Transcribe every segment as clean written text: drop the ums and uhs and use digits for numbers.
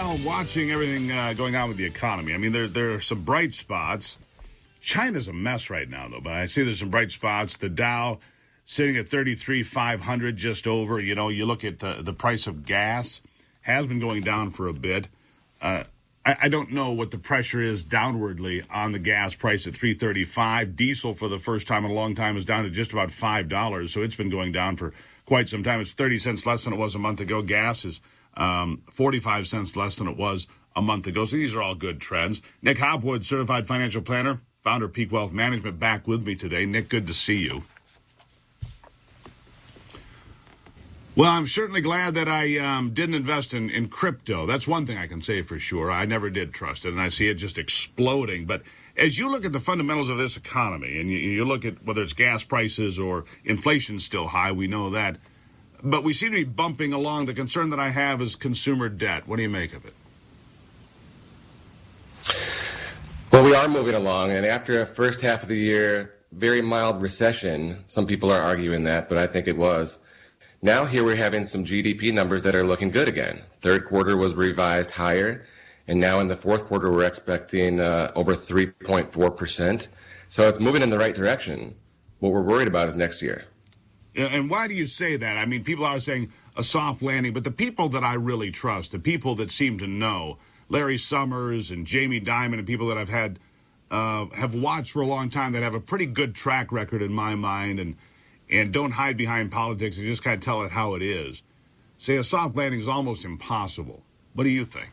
Well, watching everything going on with the economy, I mean, there are some bright spots. China's a mess right now, though, but I see there's some bright spots. The Dow sitting at 33,500, just over. You know, you look at the price of gas has been going down for a bit. I don't know what the pressure is downwardly on the gas price at $3.35. Diesel, for the first time in a long time, is down to just about $5, so it's been going down for quite some time. It's 30 cents less than it was a month ago. Gas is 45 cents less than it was a month ago. So these are all good trends. Nick Hopwood, certified financial planner, founder of Peak Wealth Management, back with me today. Nick, good to see you. Well, I'm certainly glad that I didn't invest in crypto. That's one thing I can say for sure. I never did trust it, and I see it just exploding. But as you look at the fundamentals of this economy, and you look at whether it's gas prices or inflation still high, we know that. But we seem to be bumping along. The concern that I have is consumer debt. What do you make of it? Well, we are moving along, and after a first half of the year, very mild recession, some people are arguing that, but I think it was. Now here we're having some GDP numbers that are looking good again. Third quarter was revised higher, and now in the fourth quarter we're expecting over 3.4%. So it's moving in the right direction. What we're worried about is next year. And why do you say that? I mean, people are saying a soft landing, but the people that I really trust, the people that seem to know, Larry Summers and Jamie Dimon and people that I've had have watched for a long time that have a pretty good track record in my mind and don't hide behind politics and just kind of tell it how it is, say a soft landing is almost impossible. What do you think?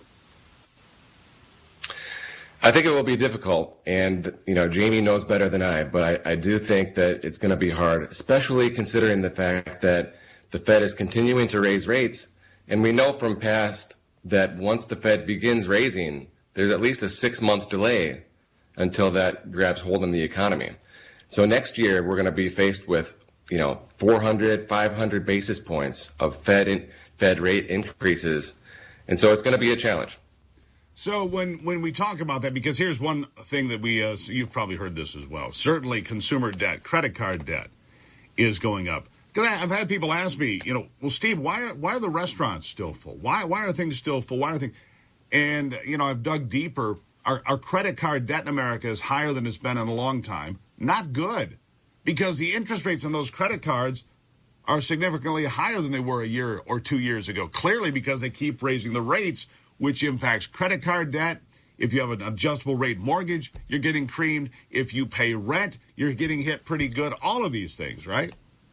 I think it will be difficult, and Jamie knows better than I, but I do think that it's going to be hard, especially considering the fact that the Fed is continuing to raise rates, and we know from past that once the Fed begins raising, there's at least a 6-month delay until that grabs hold in the economy. So next year we're going to be faced with 400, 500 basis points of Fed rate increases, and so it's going to be a challenge. So when we talk about that, because here's one thing that you've probably heard this as well. Certainly consumer debt, credit card debt is going up. Because I've had people ask me, well, Steve, why are the restaurants still full? Why are things still full? And, I've dug deeper. Our credit card debt in America is higher than it's been in a long time. Not good, because the interest rates on those credit cards are significantly higher than they were a year or 2 years ago. Clearly because they keep raising the rates, which impacts credit card debt. If you have an adjustable rate mortgage, you're getting creamed. If you pay rent, you're getting hit pretty good. All of these things, right?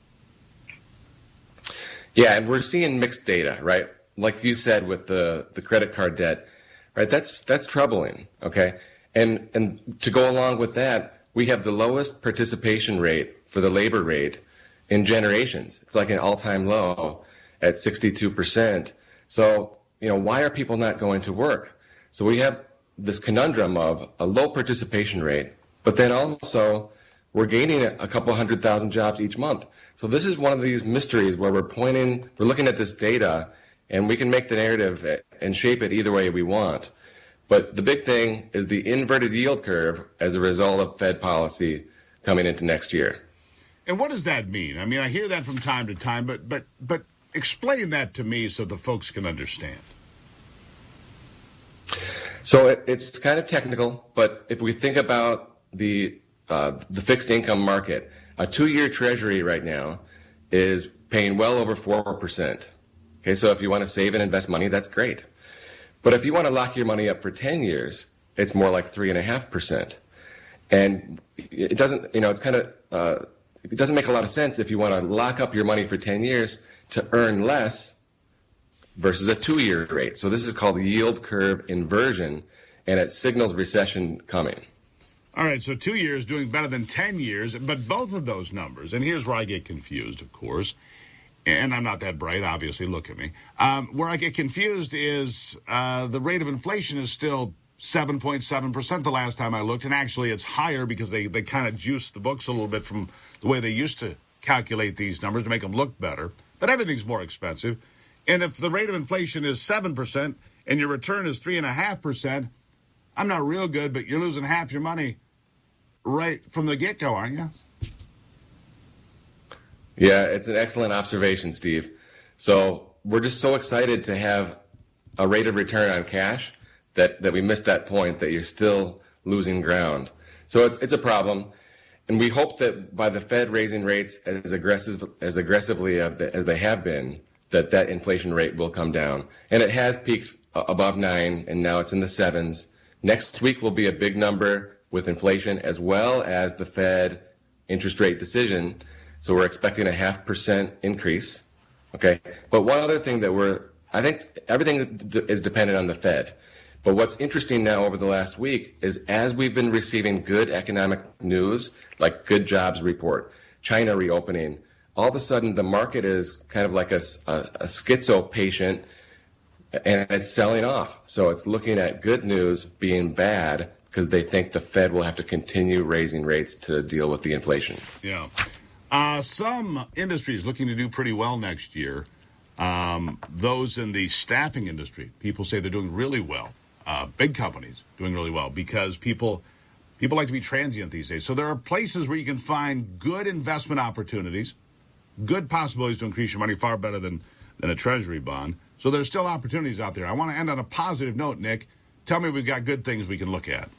Yeah, and we're seeing mixed data, right? Like you said with the credit card debt, right? That's troubling, okay? And to go along with that, we have the lowest participation rate for the labor rate in generations. It's like an all-time low at 62%. So, why are people not going to work? So we have this conundrum of a low participation rate, but then also we're gaining a couple 100,000 jobs each month. So this is one of these mysteries where we're looking at this data, and we can make the narrative and shape it either way we want. But the big thing is the inverted yield curve as a result of Fed policy coming into next year. And what does that mean? I mean, I hear that from time to time, but explain that to me so the folks can understand. So it's kind of technical, but if we think about the fixed income market, a 2-year treasury right now is paying well over 4%. Okay, so if you want to save and invest money, that's great. But if you want to lock your money up for 10 years, it's more like 3.5%. And it doesn't, it's kind of, it doesn't make a lot of sense if you want to lock up your money for 10 years to earn less versus a 2-year rate. So this is called yield curve inversion, and it signals recession coming. All right, so 2 years doing better than 10 years, but both of those numbers, and here's where I get confused, of course, and I'm not that bright, obviously, look at me. Where I get confused is the rate of inflation is still 7.7% the last time I looked, and actually it's higher because they kind of juiced the books a little bit from the way they used to calculate these numbers to make them look better, but everything's more expensive. And if the rate of inflation is 7% and your return is 3.5%, I'm not real good, but you're losing half your money right from the get-go, aren't you? Yeah, it's an excellent observation, Steve. So we're just so excited to have a rate of return on cash that we missed that point, that you're still losing ground. So it's a problem. And we hope that by the Fed raising rates as aggressively as they have been, that inflation rate will come down. And it has peaked above 9, and now it's in the 7s. Next week will be a big number with inflation as well as the Fed interest rate decision. So we're expecting a 0.5% increase. Okay. But one other thing I think everything is dependent on the Fed. But what's interesting now over the last week is as we've been receiving good economic news, like good jobs report, China reopening, all of a sudden the market is kind of like a schizo patient, and it's selling off. So it's looking at good news being bad because they think the Fed will have to continue raising rates to deal with the inflation. Yeah. Some industries looking to do pretty well next year. Those in the staffing industry, people say they're doing really well. Big companies doing really well because people like to be transient these days. So there are places where you can find good investment opportunities, good possibilities to increase your money, far better than a treasury bond. So there's still opportunities out there. I want to end on a positive note, Nick. Tell me we've got good things we can look at.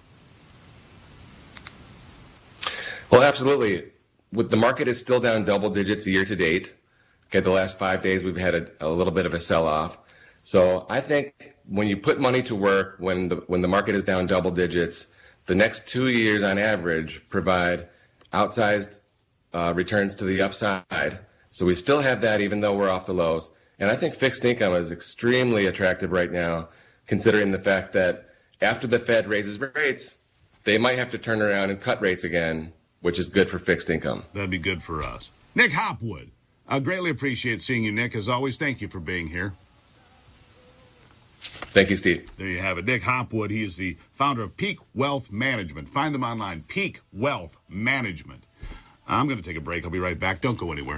Well, absolutely. The market is still down double digits year to date. Okay, the last 5 days we've had a little bit of a sell-off. So I think when you put money to work, when the market is down double digits, the next 2 years on average provide outsized returns to the upside. So we still have that even though we're off the lows. And I think fixed income is extremely attractive right now, considering the fact that after the Fed raises rates, they might have to turn around and cut rates again, which is good for fixed income. That'd be good for us. Nick Hopwood. I greatly appreciate seeing you, Nick. As always, thank you for being here. Thank you, Steve. There you have it. Nick Hopwood. He is the founder of Peak Wealth Management. Find them online, Peak Wealth Management. I'm going to take a break. I'll be right back. Don't go anywhere.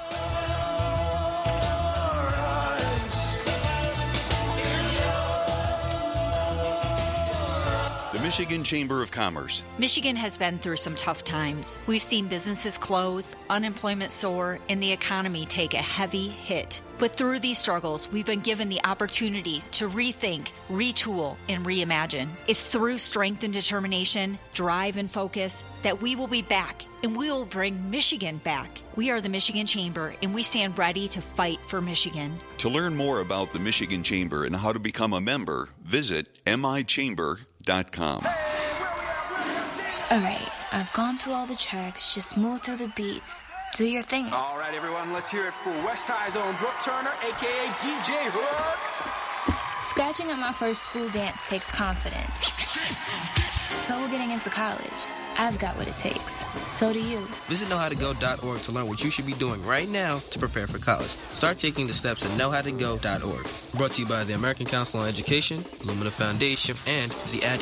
The Michigan Chamber of Commerce. Michigan has been through some tough times. We've seen businesses close, unemployment soar, and the economy take a heavy hit. But through these struggles, we've been given the opportunity to rethink, retool, and reimagine. It's through strength and determination, drive and focus, that we will be back, and we will bring Michigan back. We are the Michigan Chamber, and we stand ready to fight for Michigan. To learn more about the Michigan Chamber and how to become a member, visit michamber.com. All right, I've gone through all the tracks. Just move through the beats. Do your thing. All right, everyone, let's hear it for West High's own Brooke Turner, a.k.a. DJ Hook. Scratching at my first school dance takes confidence. So we're getting into college. I've got what it takes. So do you. Visit knowhowtogo.org to learn what you should be doing right now to prepare for college. Start taking the steps at knowhowtogo.org. Brought to you by the American Council on Education, Lumina Foundation, and the Ad